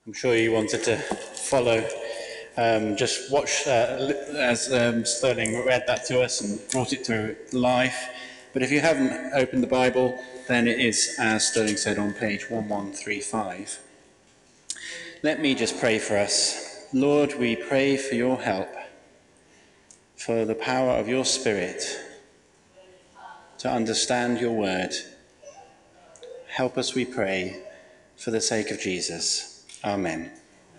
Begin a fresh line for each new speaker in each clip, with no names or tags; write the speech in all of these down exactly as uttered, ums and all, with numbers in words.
I'm sure you wanted to follow, um, just watch uh, as um, Sterling read that to us and brought it to life. But if you haven't opened the Bible, then it is, as Sterling said, on page one one three five. Let me just pray for us. Lord, we pray for your help, for the power of your Spirit to understand your word. Help us, we pray, for the sake of Jesus. Amen.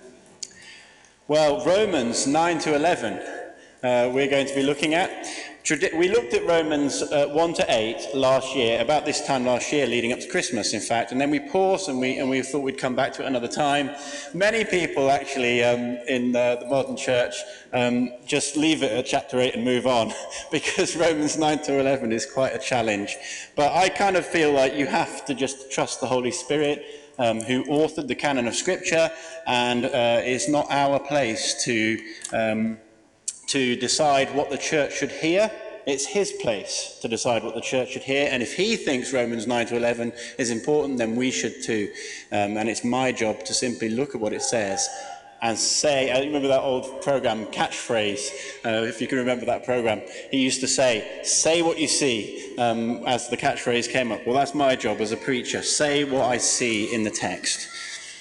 Well, Romans nine to eleven, uh, we're going to be looking at. We looked at Romans uh, one to eight last year, about this time last year, leading up to Christmas, in fact, and then we paused and we, and we thought we'd come back to it another time. Many people, actually, um, in uh, the modern church, um, just leave it at chapter eight and move on, because Romans nine to eleven is quite a challenge. But I kind of feel like you have to just trust the Holy Spirit, Um, who authored the canon of Scripture, and uh, it's not our place to, um, to decide what the church should hear. It's his place to decide what the church should hear, and if he thinks Romans nine to eleven is important, then we should too. Um, and it's my job to simply look at what it says and say, I remember that old program, Catchphrase, uh, if you can remember that program. He used to say, say what you see, um, as the catchphrase came up. Well, that's my job as a preacher, say what I see in the text.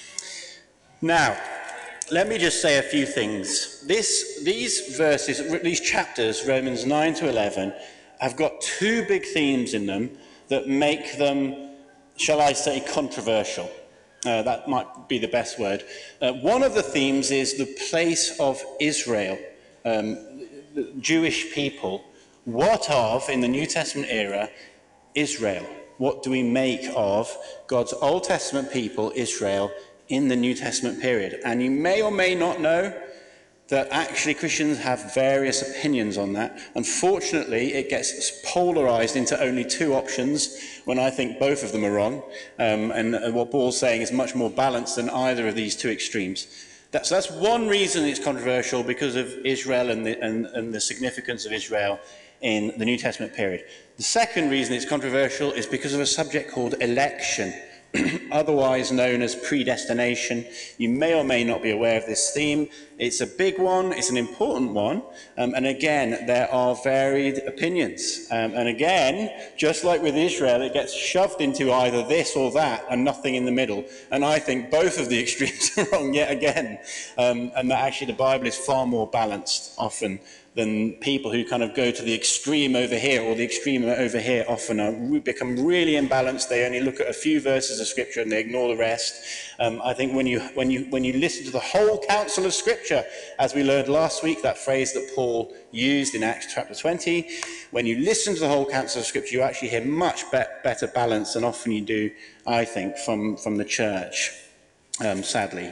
Now, let me just say a few things. This, these verses, these chapters, Romans nine to eleven, have got two big themes in them that make them, shall I say, controversial. Uh, that might be the best word. Uh, one of the themes is the place of Israel, um, the Jewish people. What of, in the New Testament era, Israel? What do we make of God's Old Testament people, Israel, in the New Testament period? And you may or may not know that actually Christians have various opinions on that. Unfortunately, it gets polarized into only two options, when I think both of them are wrong. Um, and, and what Paul's saying is much more balanced than either of these two extremes. That's, that's one reason it's controversial, because of Israel and the, and, and the significance of Israel in the New Testament period. The second reason it's controversial is because of a subject called election, otherwise known as predestination. You may or may not be aware of this theme. It's a big one, it's an important one, um, and again, there are varied opinions. Um, and again, just like with Israel, it gets shoved into either this or that and nothing in the middle. And I think both of the extremes are wrong yet again, um, and that actually the Bible is far more balanced often than people who kind of go to the extreme over here or the extreme over here often are, become really imbalanced. They only look at a few verses of Scripture and they ignore the rest. Um, I think when you, when, you, when you listen to the whole counsel of Scripture, as we learned last week, that phrase that Paul used in Acts chapter twenty, when you listen to the whole counsel of Scripture, you actually hear much be better balance than often you do, I think, from, from the church, um, sadly.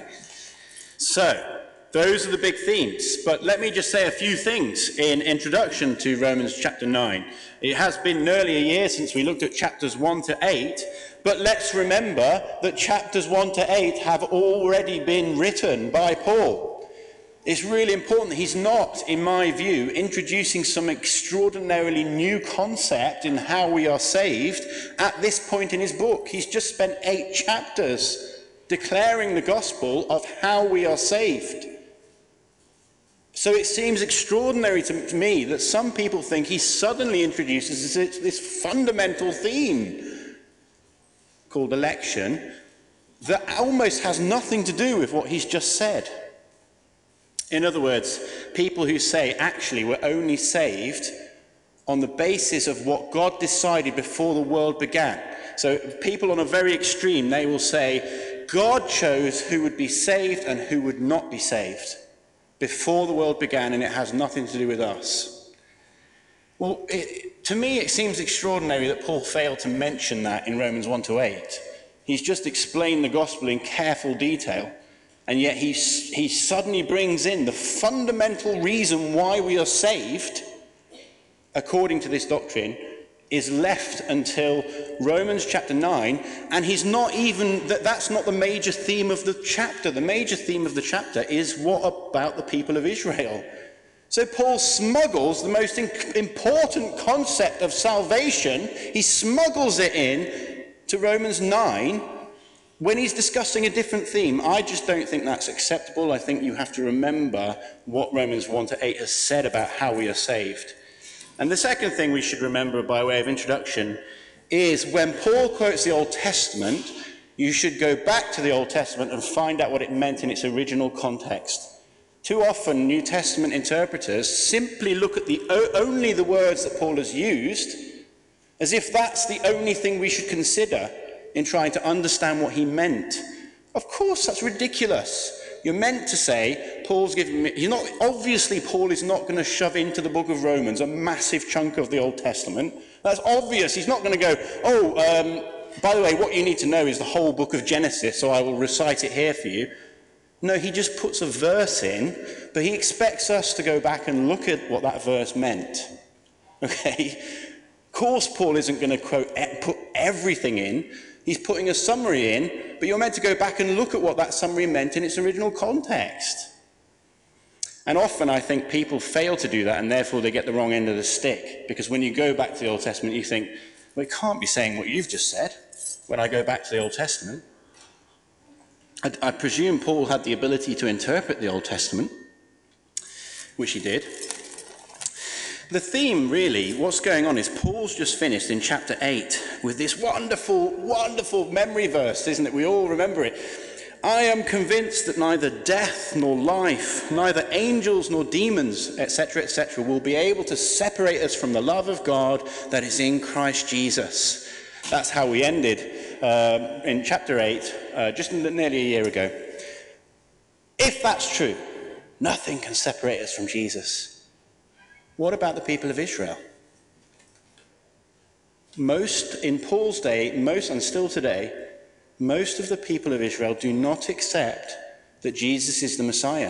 So, those are the big themes, but let me just say a few things in introduction to Romans chapter nine. It has been nearly a year since we looked at chapters one to eight, but let's remember that chapters one to eight have already been written by Paul. It's really important that he's not, in my view, introducing some extraordinarily new concept in how we are saved at this point in his book. He's just spent eight chapters declaring the gospel of how we are saved. So it seems extraordinary to me that some people think he suddenly introduces this, this fundamental theme called election that almost has nothing to do with what he's just said. In other words, people who say, actually, we're only saved on the basis of what God decided before the world began. So people on a very extreme, they will say, God chose who would be saved and who would not be saved before the world began, and it has nothing to do with us. Well, it, to me, it seems extraordinary that Paul failed to mention that in Romans one to eight. He's just explained the gospel in careful detail, and yet he, he suddenly brings in the fundamental reason why we are saved, according to this doctrine, is left until Romans chapter nine, and he's not even, that, that's not the major theme of the chapter. The major theme of the chapter is what about the people of Israel? So Paul smuggles the most important concept of salvation, he smuggles it in to Romans nine, when he's discussing a different theme, I just don't think that's acceptable. I think you have to remember what Romans one to eight has said about how we are saved. And the second thing we should remember by way of introduction is when Paul quotes the Old Testament, you should go back to the Old Testament and find out what it meant in its original context. Too often, New Testament interpreters simply look at the only the words that Paul has used as if that's the only thing we should consider in trying to understand what he meant. Of course, that's ridiculous. You're meant to say, Paul's giving me... You're not, obviously, Paul is not going to shove into the book of Romans a massive chunk of the Old Testament. That's obvious. He's not going to go, oh, um, by the way, what you need to know is the whole book of Genesis, so I will recite it here for you. No, he just puts a verse in, but he expects us to go back and look at what that verse meant. Okay? Of course, Paul isn't going to quote, put everything in. He's putting a summary in, but you're meant to go back and look at what that summary meant in its original context. And often I think people fail to do that, and therefore they get the wrong end of the stick. Because when you go back to the Old Testament, you think, well, it can't be saying what you've just said when I go back to the Old Testament. I, I presume Paul had the ability to interpret the Old Testament, which he did. The theme, really, what's going on is Paul's just finished in chapter eight with this wonderful, wonderful memory verse, isn't it? We all remember it. I am convinced that neither death nor life, neither angels nor demons, et cetera, et cetera, will be able to separate us from the love of God that is in Christ Jesus. That's how we ended um, in chapter eight, uh, just nearly a year ago. If that's true, nothing can separate us from Jesus. What about the people of Israel? Most, in Paul's day, most, and still today, most of the people of Israel do not accept that Jesus is the Messiah.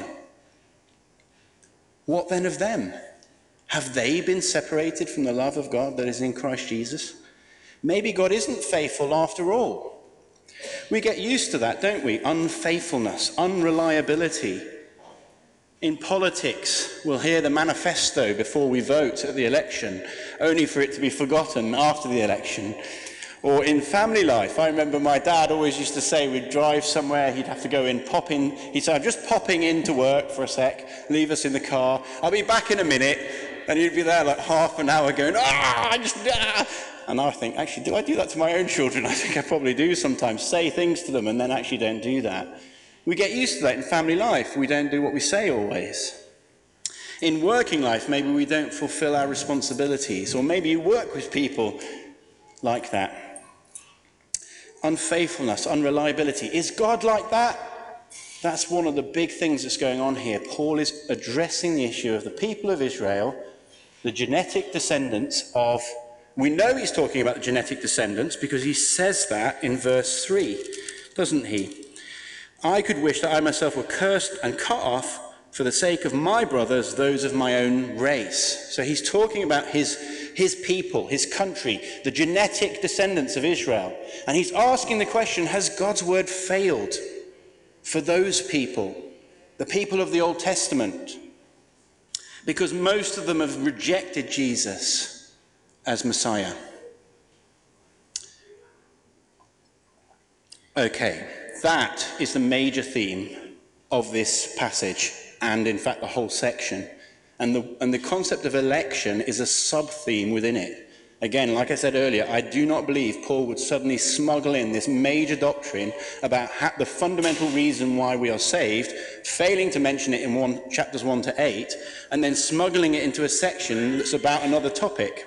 What then of them? Have they been separated from the love of God that is in Christ Jesus? Maybe God isn't faithful after all. We get used to that, don't we? Unfaithfulness, unreliability. In politics, we'll hear the manifesto before we vote at the election, only for it to be forgotten after the election. Or in family life, I remember my dad always used to say we'd drive somewhere, he'd have to go in, pop in. He'd say, I'm just popping into work for a sec, leave us in the car, I'll be back in a minute. And he'd be there like half an hour going, ah, I just, ah. And I think, actually, do I do that to my own children? I think I probably do sometimes, say things to them and then actually don't do that. We get used to that in family life. We don't do what we say always. In working life, maybe we don't fulfill our responsibilities, or maybe you work with people like that. Unfaithfulness, unreliability. Is God like that? That's one of the big things that's going on here. Paul is addressing the issue of the people of Israel, the genetic descendants of... We know he's talking about the genetic descendants because he says that in verse three, doesn't he? I could wish that I myself were cursed and cut off for the sake of my brothers, those of my own race. So he's talking about his, his people, his country, the genetic descendants of Israel. And he's asking the question, has God's word failed for those people, the people of the Old Testament? Because most of them have rejected Jesus as Messiah. Okay. That is the major theme of this passage, and in fact the whole section. And the, and the concept of election is a sub-theme within it. Again, like I said earlier, I do not believe Paul would suddenly smuggle in this major doctrine about ha- the fundamental reason why we are saved, failing to mention it in one, chapters one to eight, and then smuggling it into a section that's about another topic.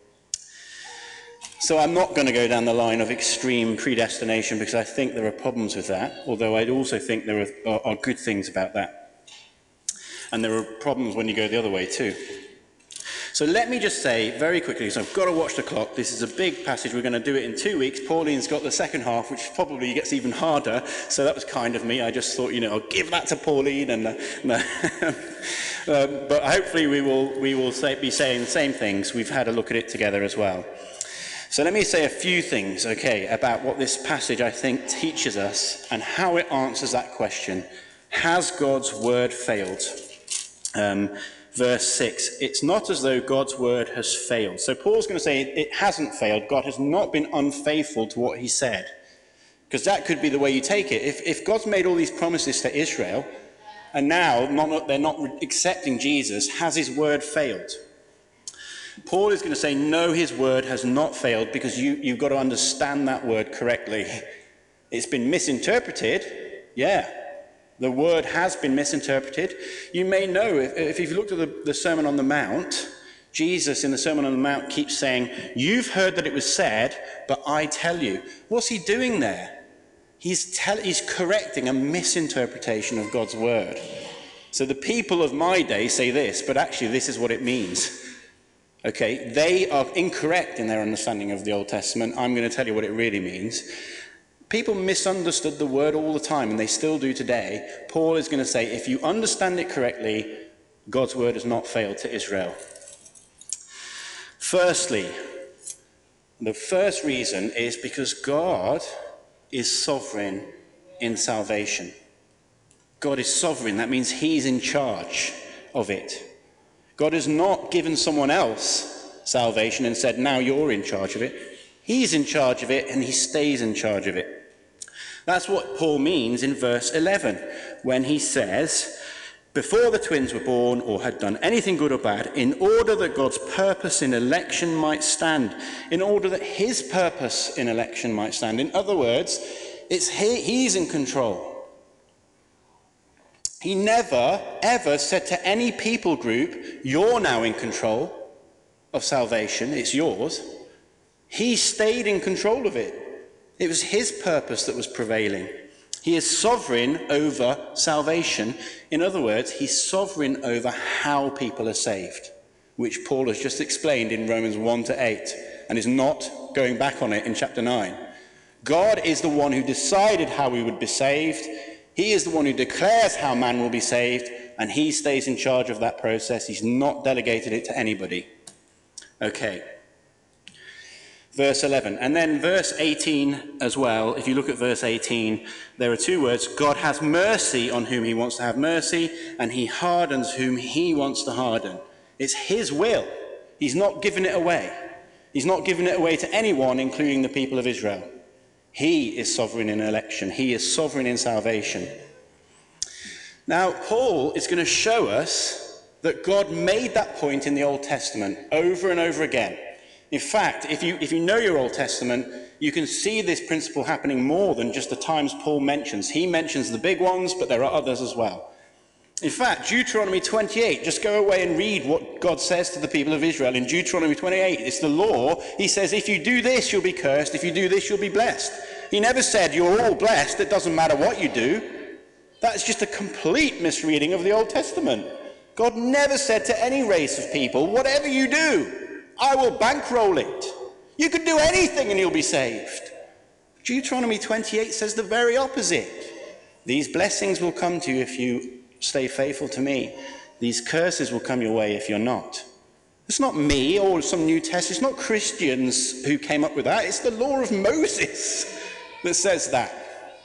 So I'm not going to go down the line of extreme predestination because I think there are problems with that, although I also think there are, are, are good things about that. And there are problems when you go the other way too. So let me just say very quickly, so I've got to watch the clock. This is a big passage. We're going to do it in two weeks. Pauline's got the second half, which probably gets even harder. So that was kind of me. I just thought, you know, I'll give that to Pauline. And uh, no. um, but hopefully we will, we will say, be saying the same things. We've had a look at it together as well. So let me say a few things, okay, about what this passage, I think, teaches us and how it answers that question. Has God's word failed? Um, verse six, it's not as though God's word has failed. So Paul's going to say it hasn't failed. God has not been unfaithful to what he said. Because that could be the way you take it. If, if God's made all these promises to Israel, and now not, they're not accepting Jesus, has his word failed? Paul is going to say, no, his word has not failed, because you, you've got to understand that word correctly. It's been misinterpreted. Yeah, the word has been misinterpreted. You may know, if, if you've looked at the, the Sermon on the Mount, Jesus in the Sermon on the Mount keeps saying, you've heard that it was said, but I tell you. What's he doing there? He's, tell, he's correcting a misinterpretation of God's word. So the people of my day say this, but actually this is what it means. Okay, they are incorrect in their understanding of the Old Testament. I'm going to tell you what it really means. People misunderstood the word all the time, and they still do today. Paul is going to say, if you understand it correctly, God's word has not failed to Israel. Firstly, the first reason is because God is sovereign in salvation. God is sovereign. That means he's in charge of it. God has not given someone else salvation and said, now you're in charge of it. He's in charge of it, and he stays in charge of it. That's what Paul means in verse eleven, when he says, before the twins were born or had done anything good or bad, in order that God's purpose in election might stand, in order that his purpose in election might stand. In other words, it's he, he's in control. He never, ever said to any people group, you're now in control of salvation, it's yours. He stayed in control of it. It was his purpose that was prevailing. He is sovereign over salvation. In other words, he's sovereign over how people are saved, which Paul has just explained in Romans one to eight, and is not going back on it in chapter nine. God is the one who decided how we would be saved. He is the one who declares how man will be saved, and he stays in charge of that process. He's not delegated it to anybody. Okay. Verse eleven. And then verse eighteen as well. If you look at verse eighteen, there are two words. God has mercy on whom he wants to have mercy, and he hardens whom he wants to harden. It's his will. He's not giving it away. He's not giving it away to anyone, including the people of Israel. He is sovereign in election. He is sovereign in salvation. Now, Paul is going to show us that God made that point in the Old Testament over and over again. In fact, if you, if you know your Old Testament, you can see this principle happening more than just the times Paul mentions. He mentions the big ones, but there are others as well. In fact, Deuteronomy twenty-eight, just go away and read what God says to the people of Israel in Deuteronomy twenty-eight. It's the law. He says, if you do this, you'll be cursed. If you do this, you'll be blessed. He never said, you're all blessed. It doesn't matter what you do. That's just a complete misreading of the Old Testament. God never said to any race of people, whatever you do, I will bankroll it. You can do anything and you'll be saved. Deuteronomy twenty-eight says the very opposite. These blessings will come to you if you stay faithful to me. These curses will come your way if you're not. It's not me or some New Testament. It's not Christians who came up with that. It's the law of Moses that says that.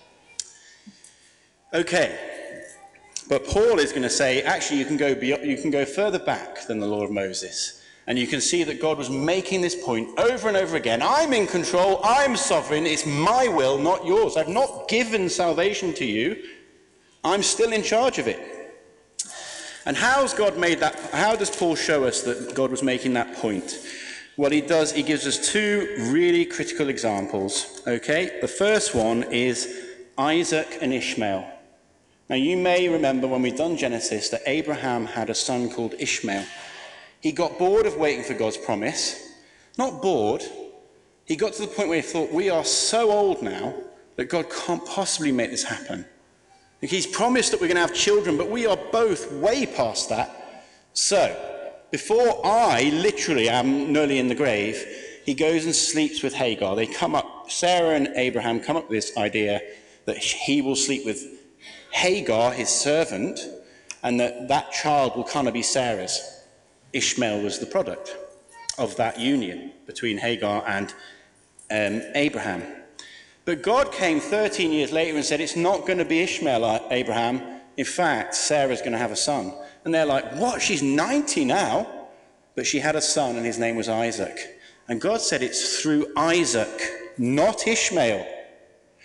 Okay. But Paul is going to say, actually, you can go beyond, you can go further back than the law of Moses. And you can see that God was making this point over and over again. I'm in control. I'm sovereign. It's my will, not yours. I've not given salvation to you. I'm still in charge of it. And how's God made that? How does Paul show us that God was making that point? Well, he does. He gives us two really critical examples. Okay, the first one is Isaac and Ishmael. Now, you may remember when we've done Genesis that Abraham had a son called Ishmael. He got bored of waiting for God's promise. Not bored. He got to the point where he thought, we are so old now that God can't possibly make this happen. He's promised that we're going to have children, but we are both way past that. So, before I literally am nearly in the grave, he goes and sleeps with Hagar. They come up, Sarah and Abraham come up with this idea that he will sleep with Hagar, his servant, and that that child will kind of be Sarah's. Ishmael was the product of that union between Hagar and um, Abraham. But God came thirteen years later and said, it's not going to be Ishmael, Abraham. In fact, Sarah's going to have a son. And they're like, what? She's ninety now? But she had a son, and his name was Isaac. And God said it's through Isaac, not Ishmael.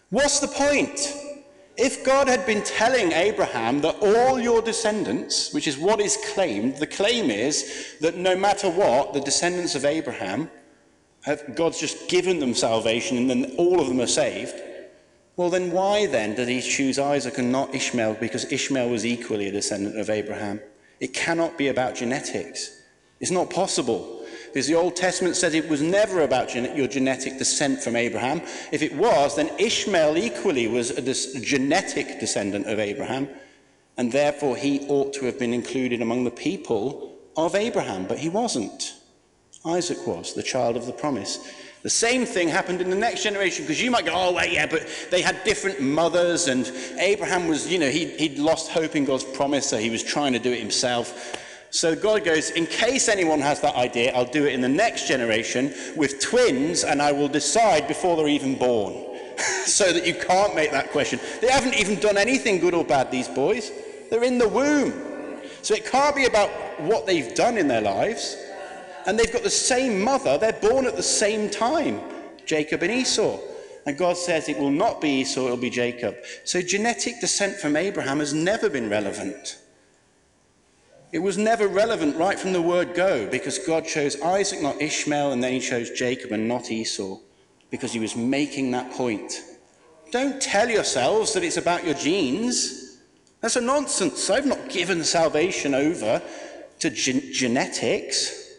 What's the point? If God had been telling Abraham that all your descendants, which is what is claimed, the claim is that no matter what, the descendants of Abraham, have, God's just given them salvation and then all of them are saved, well then why then did he choose Isaac and not Ishmael? Because Ishmael was equally a descendant of Abraham. It cannot be about genetics. It's not possible. Because the Old Testament says it was never about gen- your genetic descent from Abraham. If it was, then Ishmael equally was a des- genetic descendant of Abraham, and therefore he ought to have been included among the people of Abraham, but he wasn't. Isaac was, the child of the promise. The same thing happened in the next generation, because you might go, oh, wait, yeah, but they had different mothers, and Abraham was, you know, he, he'd lost hope in God's promise, so he was trying to do it himself. So God goes, in case anyone has that idea, I'll do it in the next generation with twins, and I will decide before they're even born. So that you can't make that question. They haven't even done anything good or bad, these boys. They're in the womb. So it can't be about what they've done in their lives. And they've got the same mother. They're born at the same time, Jacob and Esau. And God says it will not be Esau, it will be Jacob. So genetic descent from Abraham has never been relevant. It was never relevant right from the word go, because God chose Isaac, not Ishmael, and then he chose Jacob and not Esau, because he was making that point. Don't tell yourselves that it's about your genes. That's a nonsense. I've not given salvation over to gen- genetics.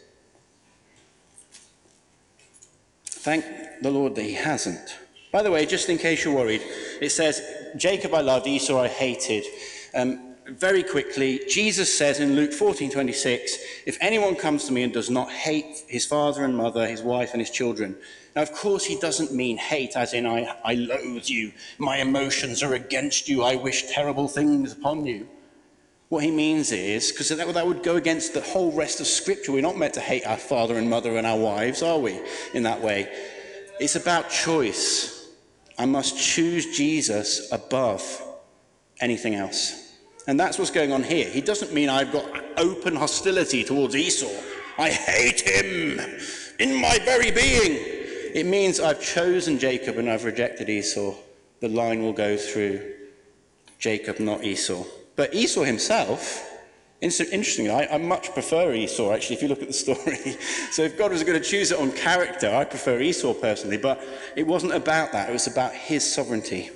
Thank the Lord that he hasn't. By the way, just in case you're worried, it says, Jacob I loved, Esau I hated. Um, Very quickly, Jesus says in Luke fourteen twenty-six, if anyone comes to me and does not hate his father and mother, his wife and his children. Now, of course, he doesn't mean hate as in I, I loathe you, my emotions are against you, I wish terrible things upon you. What he means is, because that, that would go against the whole rest of Scripture, we're not meant to hate our father and mother and our wives, are we, in that way? It's about choice. I must choose Jesus above anything else. And that's what's going on here. He doesn't mean I've got open hostility towards Esau. I hate him in my very being. It means I've chosen Jacob and I've rejected Esau. The line will go through Jacob, not Esau. But Esau himself, interestingly, I, I much prefer Esau, actually, if you look at the story. So if God was going to choose it on character, I prefer Esau personally. But it wasn't about that. It was about his sovereignty.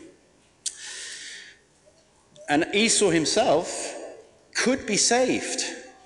And Esau himself could be saved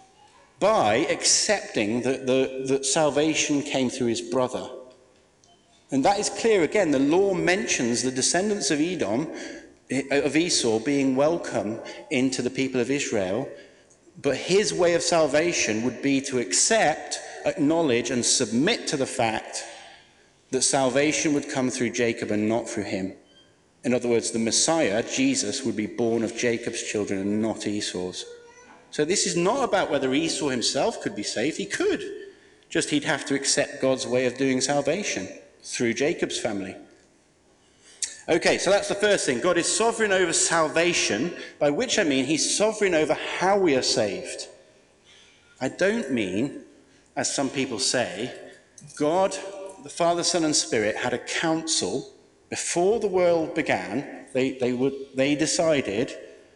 by accepting that, the, that salvation came through his brother. And that is clear again. The law mentions the descendants of Edom, of Esau, being welcome into the people of Israel. But his way of salvation would be to accept, acknowledge, and submit to the fact that salvation would come through Jacob and not through him. In other words, the Messiah, Jesus, would be born of Jacob's children and not Esau's. So this is not about whether Esau himself could be saved. He could. Just he'd have to accept God's way of doing salvation through Jacob's family. Okay, so that's the first thing. God is sovereign over salvation, by which I mean he's sovereign over how we are saved. I don't mean, as some people say, God, the Father, Son, and Spirit had a council. Before the world began, they, they, would, they decided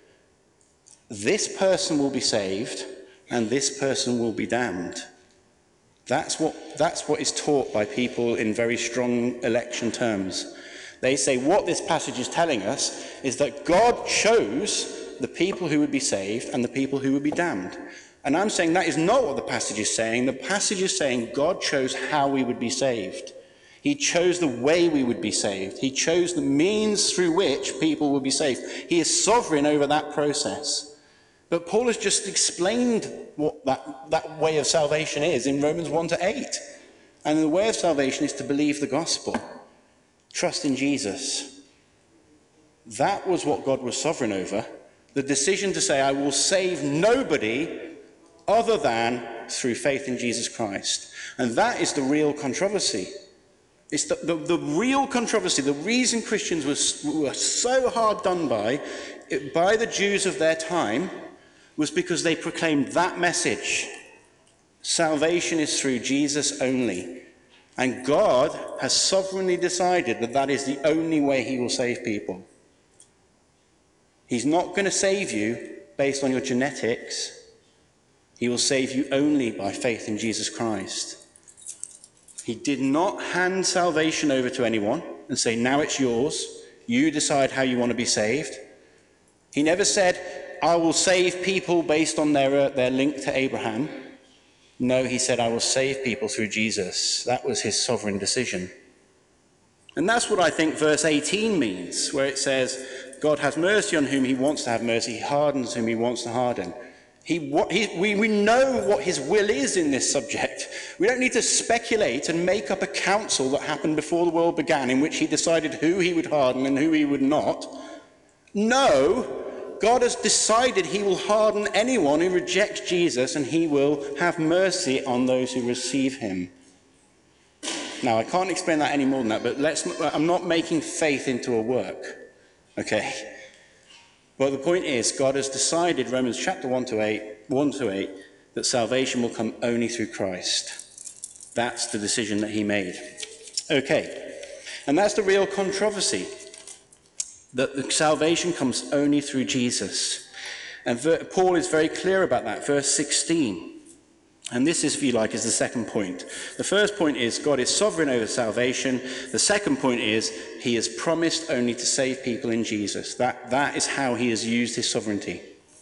this person will be saved and this person will be damned. That's what, that's what is taught by people in very strong election terms. They say what this passage is telling us is that God chose the people who would be saved and the people who would be damned. And I'm saying that is not what the passage is saying. The passage is saying God chose how we would be saved. He chose the way we would be saved. He chose the means through which people would be saved. He is sovereign over that process. But Paul has just explained what that, that way of salvation is in Romans one to eight. And the way of salvation is to believe the gospel. Trust in Jesus. That was what God was sovereign over. The decision to say, I will save nobody other than through faith in Jesus Christ. And that is the real controversy. It's the, the, the real controversy, the reason Christians were, were so hard done by, by the Jews of their time, was because they proclaimed that message. Salvation is through Jesus only. And God has sovereignly decided that that is the only way he will save people. He's not going to save you based on your genetics. He will save you only by faith in Jesus Christ. He did not hand salvation over to anyone and say, now it's yours. You decide how you want to be saved. He never said, I will save people based on their, uh, their link to Abraham. No, he said, I will save people through Jesus. That was his sovereign decision. And that's what I think verse eighteen means, where it says, God has mercy on whom he wants to have mercy. He hardens whom he wants to harden. He, what, he, we, we know what his will is in this subject. We don't need to speculate and make up a council that happened before the world began in which he decided who he would harden and who he would not. No, God has decided he will harden anyone who rejects Jesus, and he will have mercy on those who receive him. Now, I can't explain that any more than that, but let's, I'm not making faith into a work, okay? But the point is, God has decided, Romans chapter one to eight, one to eight, that salvation will come only through Christ. That's the decision that he made. Okay, and that's the real controversy, that the salvation comes only through Jesus. And Paul is very clear about that, verse sixteen. And this is, if you like, is the second point. The first point is God is sovereign over salvation. The second point is he has promised only to save people in Jesus. That, that is how he has used his sovereignty.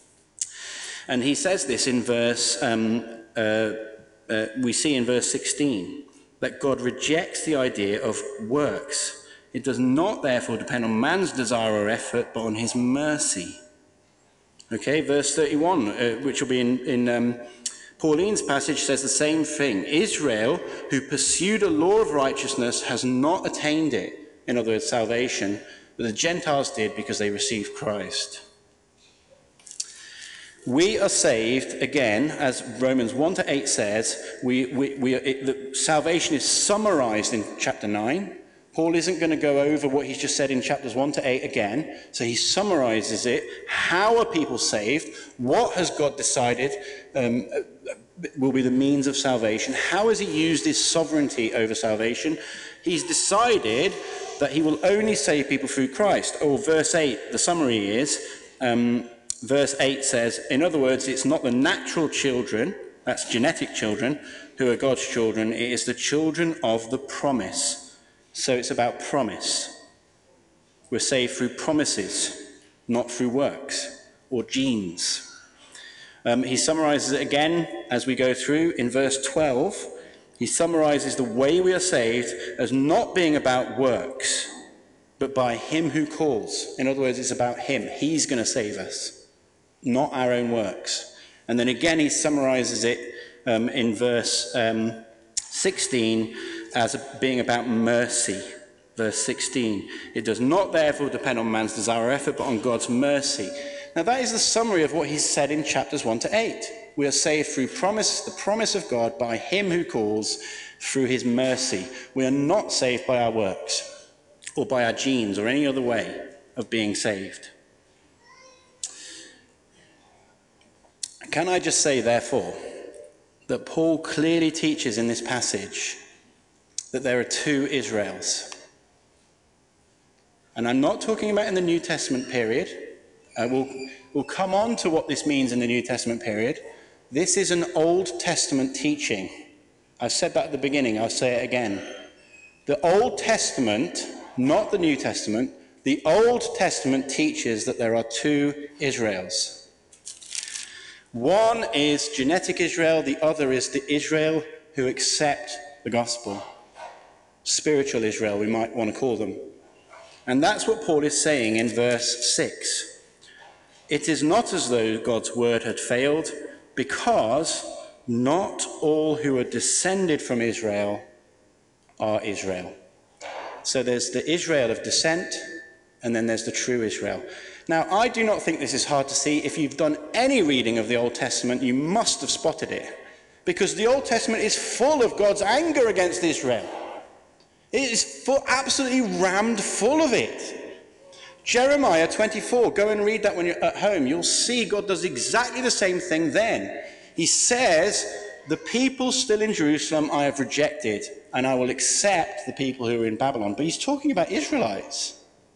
And he says this in verse, um, uh, uh, we see in verse sixteen, that God rejects the idea of works. It does not, therefore, depend on man's desire or effort, but on his mercy. Okay, verse thirty-one, uh, which will be in... in um, Pauline's passage says the same thing. Israel, who pursued a law of righteousness, has not attained it, in other words, salvation, but the Gentiles did because they received Christ. We are saved, again, as Romans one to eight says, we, we, we are, it, the salvation is summarized in chapter nine. Paul isn't going to go over what he's just said in chapters one to eight again, so he summarizes it. How are people saved? What has God decided um, will be the means of salvation? How has he used his sovereignty over salvation? He's decided that he will only save people through Christ. Or verse eight, the summary is, um, verse eight says, in other words, it's not the natural children, that's genetic children, who are God's children, it is the children of the promise. So it's about promise. We're saved through promises, not through works or genes. Um, he summarizes it again as we go through in verse twelve. He summarizes the way we are saved as not being about works, but by him who calls. In other words, it's about him. He's going to save us, not our own works. And then again, he summarizes it um, in verse um, sixteen as being about mercy. Verse sixteen, it does not therefore depend on man's desire or effort, but on God's mercy. Now that is the summary of what he's said in chapters one to eight. We are saved through promise, the promise of God, by him who calls, through his mercy. We are not saved by our works or by our genes or any other way of being saved. Can I just say, therefore, that Paul clearly teaches in this passage that there are two Israels. And I'm not talking about in the New Testament period. Uh, we'll, we'll come on to what this means in the New Testament period. This is an Old Testament teaching. I've said that at the beginning, I'll say it again. The Old Testament, not the New Testament, the Old Testament teaches that there are two Israels. One is genetic Israel, the other is the Israel who accept the gospel. Spiritual Israel, we might want to call them. And that's what Paul is saying in verse six. It is not as though God's word had failed, because not all who are descended from Israel are Israel. So there's the Israel of descent, and then there's the true Israel. Now, I do not think this is hard to see. If you've done any reading of the Old Testament, you must have spotted it, because the Old Testament is full of God's anger against Israel. It is full, absolutely rammed full of it. Jeremiah twenty-four, go and read that when you're at home. You'll see God does exactly the same thing then. He says, the people still in Jerusalem I have rejected. and I will accept the people who are in Babylon. But he's talking about Israelites.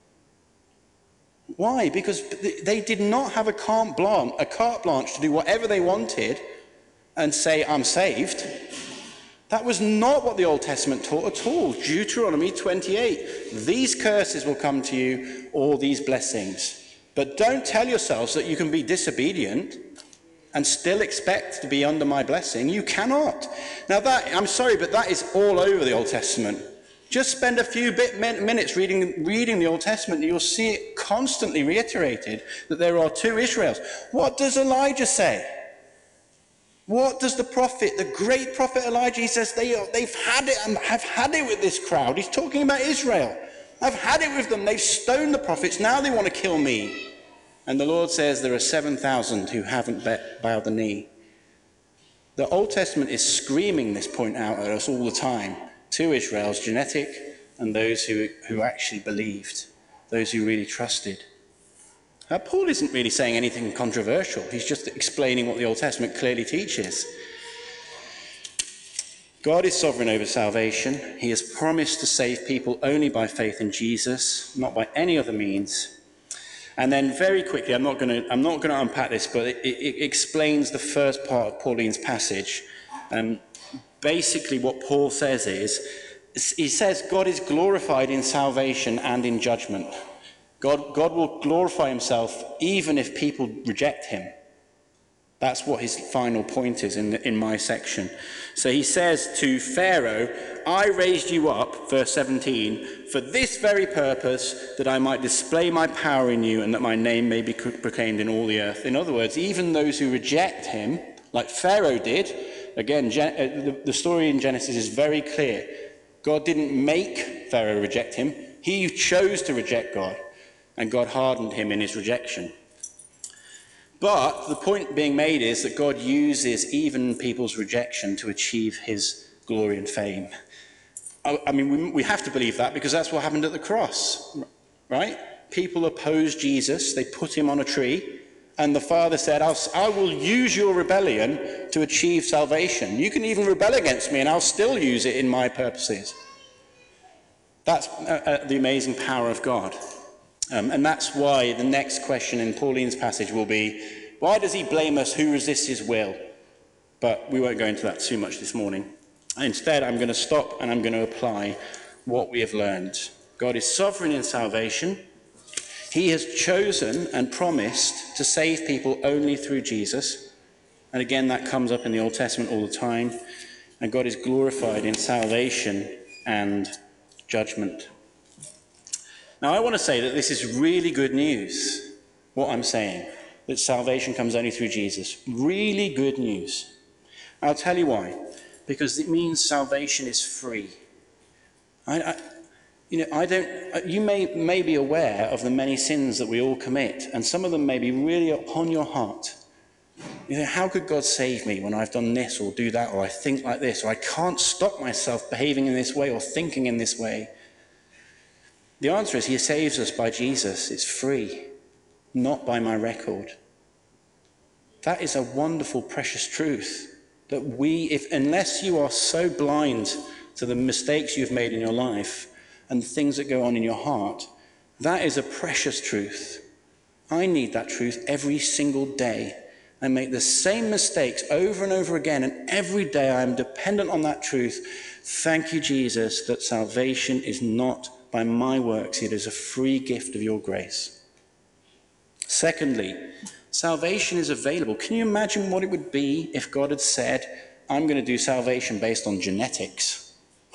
Why? Because they did not have a carte blanche, a carte blanche to do whatever they wanted and say, I'm saved. That was not what the Old Testament taught at all. Deuteronomy twenty-eight. These curses will come to you, all these blessings. But don't tell yourselves that you can be disobedient and still expect to be under my blessing. You cannot. Now that, I'm sorry, but that is all over the Old Testament. Just spend a few bit minutes reading, reading the Old Testament and you'll see it constantly reiterated that there are two Israels. What does Elijah say? What does the prophet, the great prophet Elijah, he says they, they've had it and have had it with this crowd. He's talking about Israel. I've had it with them. They've stoned the prophets. Now they want to kill me. And the Lord says there are seven thousand who haven't bowed the knee. The Old Testament is screaming this point out at us all the time. Two Israels, genetic, and those who, who actually believed, those who really trusted. Now, Paul isn't really saying anything controversial. He's just explaining what the Old Testament clearly teaches. God is sovereign over salvation. He has promised to save people only by faith in Jesus, not by any other means. And then very quickly, I'm not going to, I'm not going to unpack this, but it, it, it explains the first part of Pauline's passage. Um, basically, what Paul says is, he says God is glorified in salvation and in judgment. God, God will glorify himself even if people reject him. That's what his final point is in, the, in my section. So he says to Pharaoh, I raised you up, verse seventeen, for this very purpose, that I might display my power in you and that my name may be proclaimed in all the earth. In other words, even those who reject him, like Pharaoh did, again, Gen- the, the story in Genesis is very clear. God didn't make Pharaoh reject him. He chose to reject God, and God hardened him in his rejection. But the point being made is that God uses even people's rejection to achieve his glory and fame. I, I mean, we, we have to believe that because that's what happened at the cross, right? People opposed Jesus. They put him on a tree. And the Father said, I'll, I will use your rebellion to achieve salvation. You can even rebel against me and I'll still use it in my purposes. That's uh, uh, the amazing power of God. Um, and that's why the next question in Pauline's passage will be, why does he blame us who resist his will? But we won't go into that too much this morning. Instead, I'm going to stop and I'm going to apply what we have learned. God is sovereign in salvation. He has chosen and promised to save people only through Jesus. And again, that comes up in the Old Testament all the time. And God is glorified in salvation and judgment. Now, I want to say that this is really good news, what I'm saying, that salvation comes only through Jesus. Really good news. I'll tell you why. Because it means salvation is free. I, I, you know, I don't. You may, may be aware of the many sins that we all commit, and some of them may be really upon your heart. You know, how could God save me when I've done this or do that, or I think like this, or I can't stop myself behaving in this way or thinking in this way? The answer is he saves us by Jesus. It's free, not by my record. That is a wonderful, precious truth. That we, if unless you are so blind to the mistakes you've made in your life and the things that go on in your heart, that is a precious truth. I need that truth every single day. I make the same mistakes over and over again, and every day I am dependent on that truth. Thank you, Jesus, that salvation is not by my works. It is a free gift of your grace. Secondly, salvation is available. Can you imagine what it would be if God had said, I'm going to do salvation based on genetics?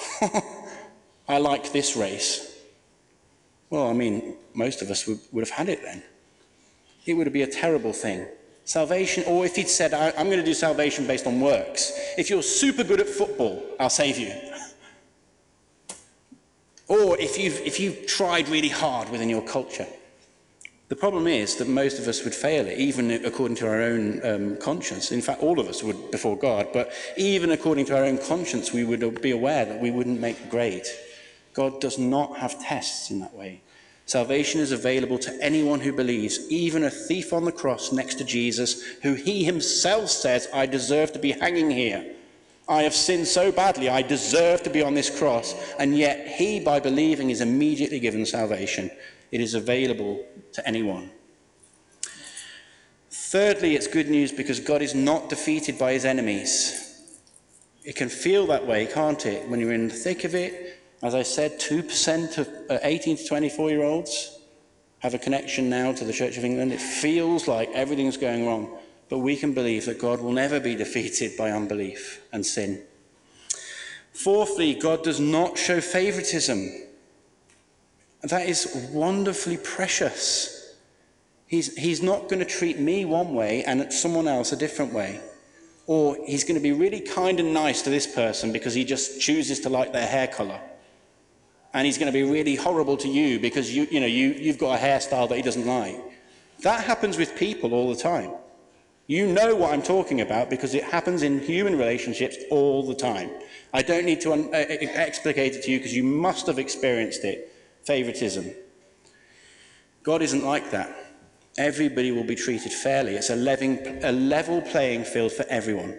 I like this race. Well, I mean, most of us would, would have had it then. It would be a terrible thing. Salvation, or if he'd said, I'm going to do salvation based on works. If you're super good at football, I'll save you. Or if you've, if you've tried really hard within your culture. The problem is that most of us would fail it, even according to our own um, conscience. In fact, all of us would before God, but even according to our own conscience, we would be aware that we wouldn't make the grade. God does not have tests in that way. Salvation is available to anyone who believes, even a thief on the cross next to Jesus, who he himself says, I deserve to be hanging here. I have sinned so badly, I deserve to be on this cross. And yet he, by believing, is immediately given salvation. It is available to anyone. Thirdly, it's good news because God is not defeated by his enemies. It can feel that way, can't it? When you're in the thick of it. As I said, two percent of eighteen to twenty-four-year-olds have a connection now to the Church of England. It feels like everything's going wrong. But we can believe that God will never be defeated by unbelief and sin. Fourthly, God does not show favoritism. That is wonderfully precious. He's, he's not going to treat me one way and someone else a different way. Or he's going to be really kind and nice to this person because he just chooses to like their hair colour. And he's going to be really horrible to you because you, you know, you, you've got a hairstyle that he doesn't like. That happens with people all the time. You know what I'm talking about because it happens in human relationships all the time. I don't need to un- uh, explicate it to you because you must have experienced it. Favoritism. God isn't like that. Everybody will be treated fairly. It's a, leveling, a level playing field for everyone.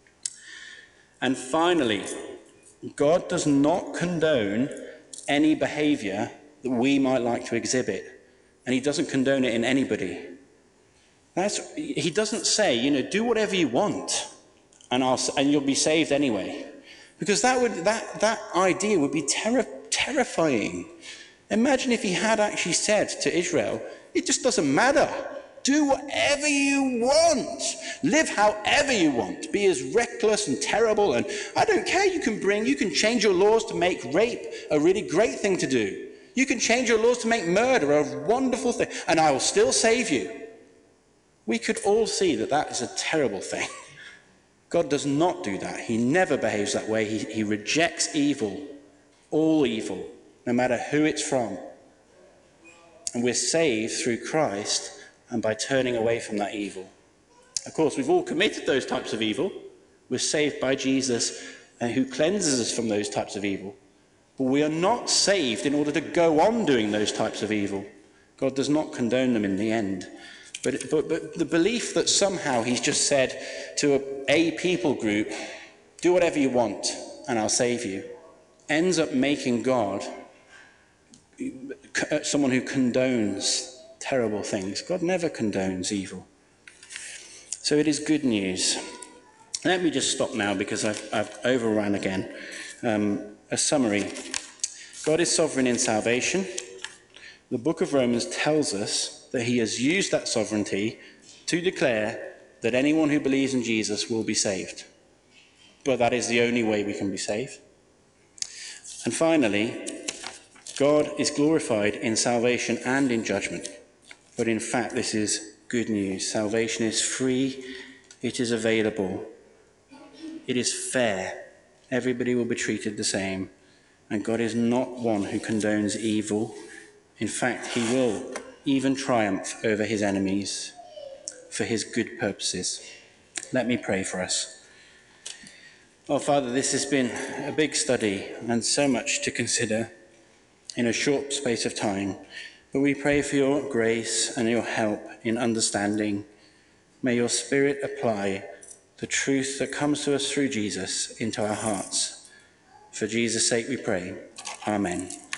And finally, God does not condone any behaviour that we might like to exhibit. And he doesn't condone it in anybody. That's, he doesn't say, you know, do whatever you want and, I'll, and you'll be saved anyway. Because that, would, that, that idea would be terri- terrifying. Imagine if he had actually said to Israel, it just doesn't matter. Do whatever you want. Live however you want. Be as reckless and terrible. And I don't care. You can bring, you can change your laws to make rape a really great thing to do. You can change your laws to make murder a wonderful thing. And I will still save you. We could all see that that is a terrible thing. God does not do that. He never behaves that way. He, he rejects evil, all evil, no matter who it's from. And we're saved through Christ and by turning away from that evil. Of course, we've all committed those types of evil. We're saved by Jesus, uh, who cleanses us from those types of evil. But we are not saved in order to go on doing those types of evil. God does not condone them in the end. But, but, but the belief that somehow he's just said to a, a people group, do whatever you want and I'll save you, ends up making God someone who condones terrible things. God never condones evil. So it is good news. Let me just stop now because I've, I've overrun again. Um, a summary. God is sovereign in salvation. The book of Romans tells us that he has used that sovereignty to declare that anyone who believes in Jesus will be saved. But that is the only way we can be saved. And finally, God is glorified in salvation and in judgment. But in fact, this is good news. Salvation is free. It is available. It is fair. Everybody will be treated the same. And God is not one who condones evil. In fact, he will even triumph over his enemies for his good purposes. Let me pray for us. Oh, Father, this has been a big study and so much to consider in a short space of time. But we pray for your grace and your help in understanding. May your Spirit apply the truth that comes to us through Jesus into our hearts. For Jesus' sake we pray. Amen.